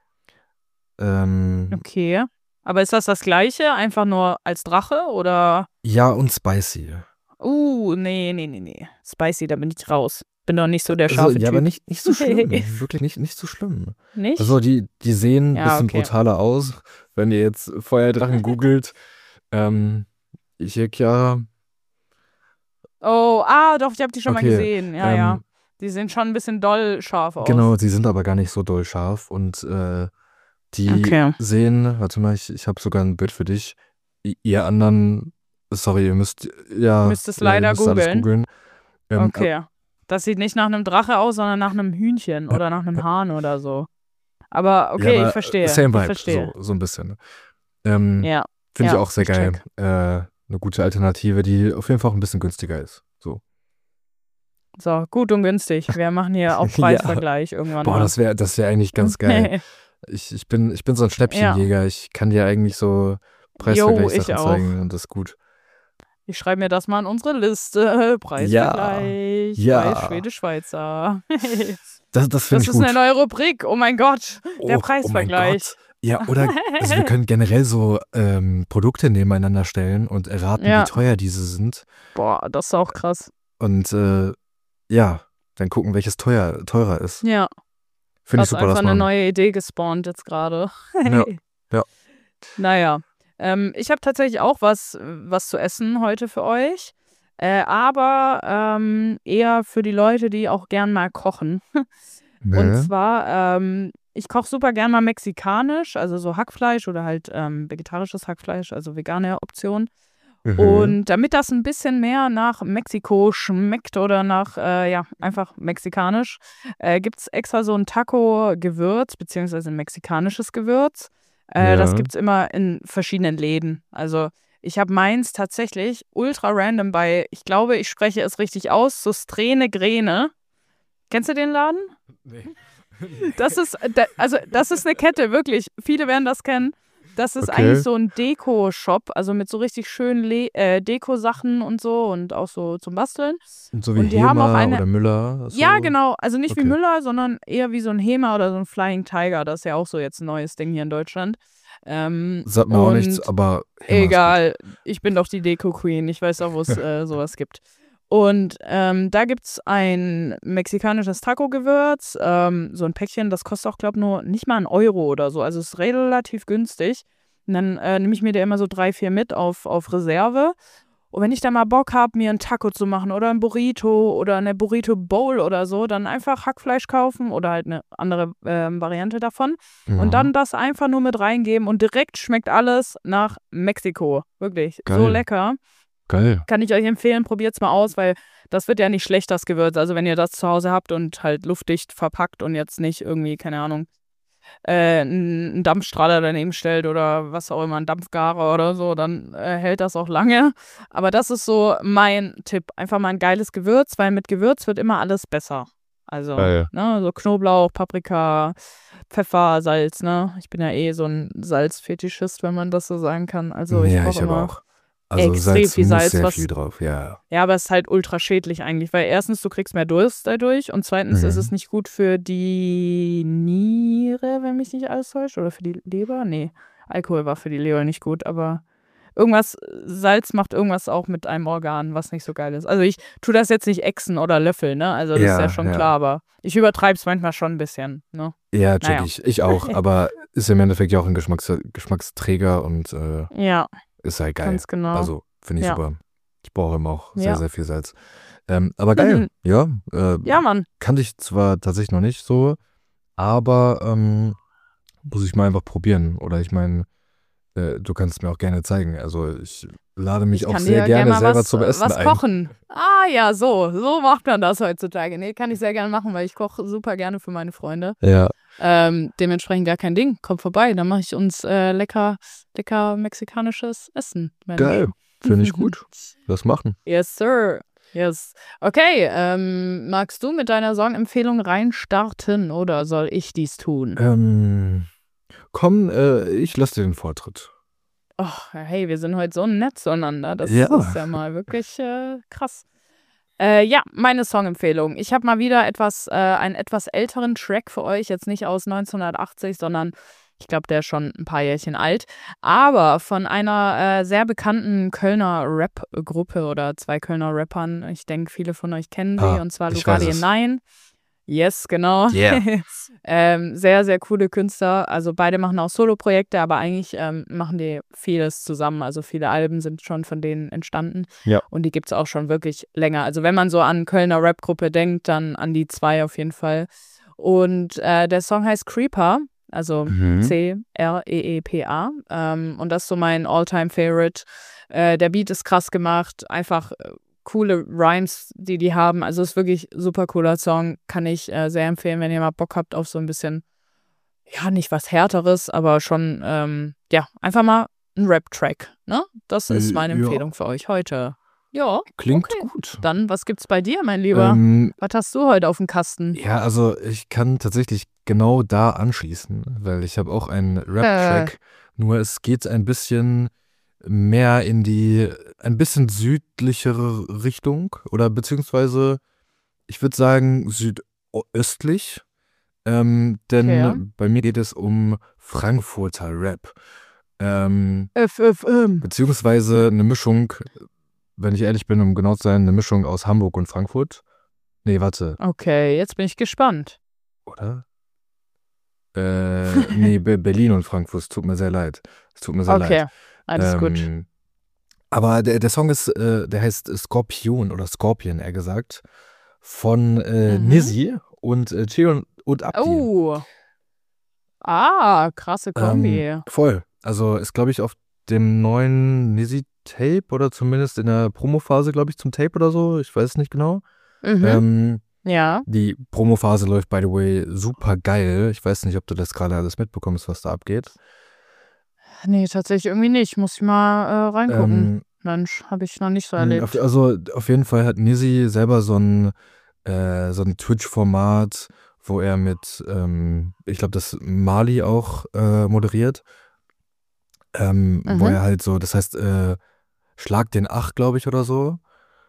Ähm, Okay. Aber ist das das Gleiche? Einfach nur als Drache oder? ja, und spicy. Uh, nee, nee, nee, nee. Spicy, da bin ich raus. Bin doch nicht so der Also, scharfe ja, Typ. aber nicht, nicht so schlimm. Wirklich nicht, nicht so schlimm. Nicht? Also die, die sehen ein Ja, bisschen okay. brutaler aus, wenn ihr jetzt Feuerdrachen googelt. Ähm, ich check ja. Oh, ah, doch, ich habe die schon mal Okay, gesehen. Ja, ja. ähm, Die sehen schon ein bisschen doll scharf aus. Genau, sie sind aber gar nicht so doll scharf und äh, die Okay. sehen, warte mal, ich, ich habe sogar ein Bild für dich. I- Ihr anderen, sorry, ihr müsst, ja, Müsst es ja, ihr leider müsst alles googeln. googeln. Ähm, Okay. Das sieht nicht nach einem Drache aus, sondern nach einem Hühnchen oder nach einem Hahn oder so. Aber okay, ja, aber ich verstehe. Same ich Vibe, verstehe. so, so ein bisschen. Ähm, Ja. Finde ja, ich auch sehr ich geil. check. Äh, eine gute Alternative, die auf jeden Fall auch ein bisschen günstiger ist. So. So, gut und günstig. Wir machen hier auch Ja. Preisvergleich irgendwann Boah, mal. das wäre das wär eigentlich ganz geil. Ich, ich, bin, ich bin so ein Schnäppchenjäger. Ich kann dir eigentlich so Preisvergleichssachen ich auch. zeigen und das ist gut. Ich schreibe mir das mal in unsere Liste. Preisvergleich Ja. bei Schwedisch-Schweizer. Das, das finde Das ich ist gut. eine neue Rubrik. Oh mein Gott. Der Oh, Preisvergleich. Oh mein Gott. Ja, oder also wir können generell so ähm, Produkte nebeneinander stellen und erraten, Ja. wie teuer diese sind. Boah, das ist auch krass. Und äh, ja, dann gucken, welches teuer, teurer ist. Ja, Finde das ich ist super, einfach das eine machen. neue Idee gespawnt jetzt gerade. Ja, ja. Naja, ähm, ich habe tatsächlich auch was, was zu essen heute für euch. Äh, aber ähm, eher für die Leute, die auch gern mal kochen. Und Ne? zwar, ähm, ich koche super gern mal mexikanisch, also so Hackfleisch oder halt ähm, vegetarisches Hackfleisch, also vegane Option. Mhm. Und damit das ein bisschen mehr nach Mexiko schmeckt oder nach, äh, ja, einfach mexikanisch, äh, gibt es extra so ein Taco-Gewürz, beziehungsweise ein mexikanisches Gewürz. Äh, Das Ja. gibt es immer in verschiedenen Läden. Also ich habe meins tatsächlich ultra random bei, ich glaube, ich spreche es richtig aus, so Strene Grene. Kennst du den Laden? Nee. Das ist, da- also das ist eine Kette, wirklich. Viele werden das kennen. Das ist Okay. eigentlich so ein Deko-Shop, also mit so richtig schönen Le äh, Deko-Sachen und so und auch so zum Basteln. So wie Und die haben auch Hema eine- oder Müller. So. Ja, genau. Also nicht wie Okay. Müller, sondern eher wie so ein Hema oder so ein Flying Tiger. Das ist ja auch so jetzt ein neues Ding hier in Deutschland. Ähm, Sagt mir auch nichts, und aber Hema ist egal, ich bin doch die Deko-Queen. Ich weiß auch, wo es äh, sowas gibt. Und ähm, da gibt es ein mexikanisches Taco-Gewürz, ähm, so ein Päckchen, das kostet auch, glaube ich, nur nicht mal einen Euro oder so. Also es ist relativ günstig. Und dann äh, nehme ich mir da immer so drei, vier mit auf, auf Reserve. Und wenn ich da mal Bock habe, mir einen Taco zu machen oder ein Burrito oder eine Burrito-Bowl oder so, dann einfach Hackfleisch kaufen oder halt eine andere ähm, Variante davon. gut. Und Ja. dann das einfach nur mit reingeben und direkt schmeckt alles nach Mexiko. Wirklich, so Geil. lecker. Geil. Kann ich euch empfehlen, probiert's mal aus, weil das wird ja nicht schlecht, das Gewürz. Also wenn ihr das zu Hause habt und halt luftdicht verpackt und jetzt nicht irgendwie, keine Ahnung, äh, einen Dampfstrahler daneben stellt oder was auch immer, einen Dampfgarer oder so, dann äh, hält das auch lange. Aber das ist so mein Tipp. Einfach mal ein geiles Gewürz, weil mit Gewürz wird immer alles besser. Also, Geil. ne, so Knoblauch, Paprika, Pfeffer, Salz, ne? Ich bin ja eh so ein Salzfetischist, wenn man das so sagen kann. Also ich ja, brauche ich aber immer. auch. Also extrem Salz viel muss Salz, sehr was- viel drauf, ja. Ja, aber es ist halt ultra schädlich eigentlich, weil erstens, du kriegst mehr Durst dadurch und zweitens Mhm. ist es nicht gut für die Niere, wenn mich nicht alles täuscht, oder für die Leber. Nee, Alkohol war für die Leber nicht gut, aber irgendwas, Salz macht irgendwas auch mit einem Organ, was nicht so geil ist. Also ich tue das jetzt nicht ächzen oder löffeln, ne? Also das ist Ja, ja schon ja. klar, aber ich übertreibe es manchmal schon ein bisschen, ne? Ja, check Naja. ich. Ich auch, aber ist im Endeffekt ja auch ein Geschmacks Geschmacksträger und äh, Ja, ist halt geil. ganz genau. Also, finde ich Ja. super. Ich brauche immer auch sehr, Ja. sehr viel Salz. Ähm, aber geil, ja. Äh, Ja, Mann. Kannte ich zwar tatsächlich noch nicht so, aber ähm, muss ich mal einfach probieren. Oder ich meine, äh, du kannst es mir auch gerne zeigen. Also ich lade mich Ich auch kann sehr dir gerne gerne mal selber was, zum Essen was ein. kochen. Ah ja, so. So macht man das heutzutage. Nee, kann ich sehr gerne machen, weil ich koche super gerne für meine Freunde. Ja, Ähm, dementsprechend gar kein Ding. Kommt vorbei, dann mache ich uns äh, lecker, lecker mexikanisches Essen. Mensch. geil. Finde ich gut. Lass machen. Yes, sir. Yes. Okay, ähm, magst du mit deiner Songempfehlung reinstarten oder soll ich dies tun? Ähm, komm, äh, ich lasse dir den Vortritt. Oh, hey, wir sind heute so nett zueinander. Das Ja. ist ja mal wirklich äh, krass. Äh, ja, meine Songempfehlung. Ich habe mal wieder etwas, äh, einen etwas älteren Track für euch. Jetzt nicht aus neunzehnhundertachtzig, sondern ich glaube, der ist schon ein paar Jährchen alt. Aber von einer äh, sehr bekannten Kölner Rap-Gruppe oder zwei Kölner Rappern. Ich denke, viele von euch kennen sie. Ah, Und zwar ich Lugardier weiß es. Nine. Yes, genau. Yeah. ähm, sehr, sehr coole Künstler. Also beide machen auch Solo-Projekte, aber eigentlich ähm, machen die vieles zusammen. Also viele Alben sind schon von denen entstanden. Ja. Und die gibt es auch schon wirklich länger. Also wenn man so an Kölner Rap-Gruppe denkt, dann an die zwei auf jeden Fall. Und äh, der Song heißt Creeper, also Mhm. C R E E P A. Ähm, und das ist so mein All-Time-Favorite. Äh, der Beat ist krass gemacht, einfach äh, coole Rhymes, die die haben. Also ist wirklich super cooler Song. Kann ich äh, sehr empfehlen, wenn ihr mal Bock habt auf so ein bisschen, ja, nicht was Härteres, aber schon, ähm, ja, einfach mal ein Rap-Track. Ne? Das ist Äh, meine ja. Empfehlung für euch heute. Ja, Klingt okay. gut. Dann, was gibt's bei dir, mein Lieber? Ähm, Was hast du heute auf dem Kasten? ja, also ich kann tatsächlich genau da anschließen, weil ich habe auch einen Rap-Track, nur es geht ein bisschen mehr in die, ein bisschen südlichere Richtung oder beziehungsweise, ich würde sagen, südöstlich, ähm, denn Okay. bei mir geht es um Frankfurter Rap. Ähm, F F M. beziehungsweise eine Mischung, wenn ich ehrlich bin, um genau zu sein, eine Mischung aus Hamburg und Frankfurt. Nee, warte, Okay, jetzt bin ich gespannt. oder? Äh, nee, Be- Berlin und Frankfurt, es tut mir sehr leid. Es tut mir sehr Okay, leid. alles gut. Ähm, aber der, der Song ist, äh, der heißt Skorpion oder Scorpion, eher gesagt, von äh, Mhm. Nizzy und äh, Cheo und, und Abdi. Oh. Ah, krasse Kombi. Ähm, voll. Also ist, glaube ich, auf dem neuen Nizzy-Tape oder zumindest in der Promophase, glaube ich, zum Tape oder so. Ich weiß es nicht genau. Mhm. Ähm, Ja. die Promophase läuft, by the way, super geil. Ich weiß nicht, ob du das gerade alles mitbekommst, was da abgeht. Nee, tatsächlich irgendwie nicht. Muss ich mal äh, reingucken. Ähm, Mensch, habe ich noch nicht so mh, erlebt. auf, also auf jeden Fall hat Nizzy selber so ein, äh, so ein Twitch-Format, wo er mit, ähm, ich glaube, das Mali auch äh, moderiert. Ähm, wo Mhm. er halt so, das heißt, äh, Schlag den Ach, glaube ich, oder so.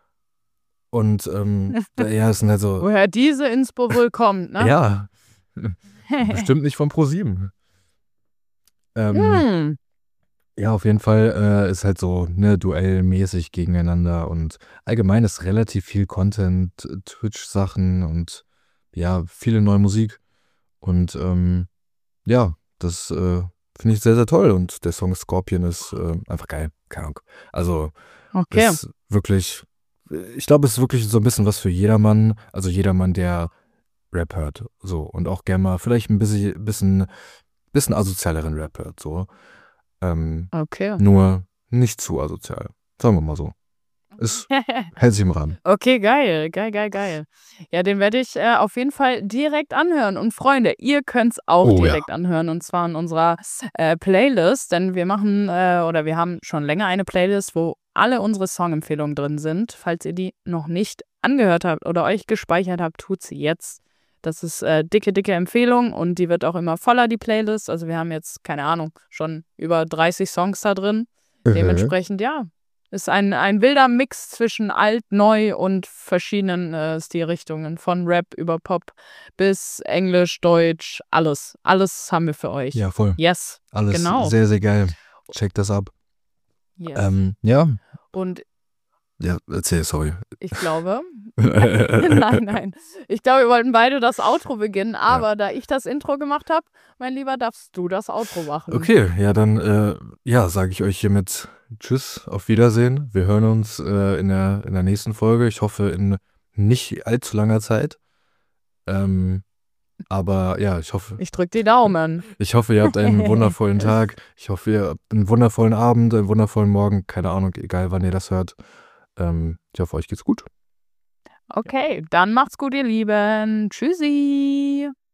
Und ähm, da- ja, es sind halt so, Woher diese Inspo wohl kommt, ne? ja, bestimmt nicht von ProSieben. Ähm, Hm. ja, auf jeden Fall äh, ist halt so, ne, duellmäßig gegeneinander und allgemein ist relativ viel Content, äh, Twitch-Sachen und ja, viele neue Musik. Und ähm, ja, das äh, finde ich sehr, sehr toll. Und der Song Scorpion ist äh, einfach geil. Keine Ahnung. Also Okay. ist wirklich, ich glaube, es ist wirklich so ein bisschen was für jedermann. Also jedermann, der Rap hört. So. Und auch gerne mal vielleicht ein bisschen, bisschen, bisschen asozialeren Rap hört. So. Ähm, Okay. nur nicht zu asozial. Sagen wir mal so. Es hält sich im Rahmen. Okay, geil, geil, geil, geil. Ja, den werde ich äh, auf jeden Fall direkt anhören. Und Freunde, ihr könnt es auch Oh, ja. direkt anhören. Und zwar in unserer äh, Playlist. Denn wir machen, äh, oder wir haben schon länger eine Playlist, wo alle unsere Songempfehlungen drin sind. Falls ihr die noch nicht angehört habt oder euch gespeichert habt, tut sie jetzt. Das ist äh, dicke, dicke Empfehlung und die wird auch immer voller, die Playlist. Also wir haben jetzt, keine Ahnung, schon über dreißig Songs da drin. Dementsprechend, ja, ist ein, ein wilder Mix zwischen alt, neu und verschiedenen äh, Stilrichtungen. Von Rap über Pop bis Englisch, Deutsch, alles. Alles haben wir für euch. Ja, voll. Yes. Alles Genau. sehr, sehr geil. Checkt das ab. Yes. Ähm, ja. Und Ja, erzähl, sorry. ich glaube, nein, nein. Ich glaube, wir wollten beide das Outro beginnen, aber da ich das Intro gemacht habe, mein Lieber, darfst du das Outro machen. Okay, ja, dann, äh, ja, sage ich euch hiermit tschüss, auf Wiedersehen. Wir hören uns äh, in, der, in der nächsten Folge. Ich hoffe in nicht allzu langer Zeit. Ähm, aber ja, ich hoffe, Ich drück die Daumen. ich hoffe, ihr habt einen wundervollen Tag. Ich hoffe, ihr habt einen wundervollen Abend, einen wundervollen Morgen. Keine Ahnung, egal wann ihr das hört. Ähm, ich hoffe, euch geht's gut. Okay, dann macht's gut, ihr Lieben. Tschüssi.